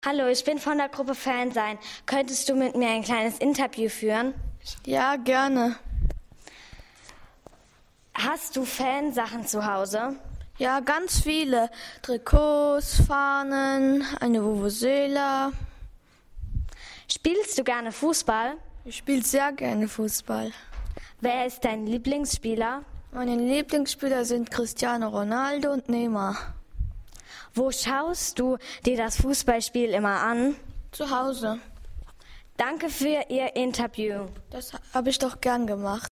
Hallo, ich bin von der Gruppe Fansein. Könntest du mit mir ein kleines Interview führen? Ja, gerne. Hast du Fansachen zu Hause? Ja, ganz viele. Trikots, Fahnen, eine Vuvuzela. Spielst du gerne Fußball? Ich spiele sehr gerne Fußball. Wer ist dein Lieblingsspieler? Meine Lieblingsspieler sind Cristiano Ronaldo und Neymar. Wo schaust du dir das Fußballspiel immer an? Zu Hause. Danke für Ihr Interview. Das habe ich doch gern gemacht.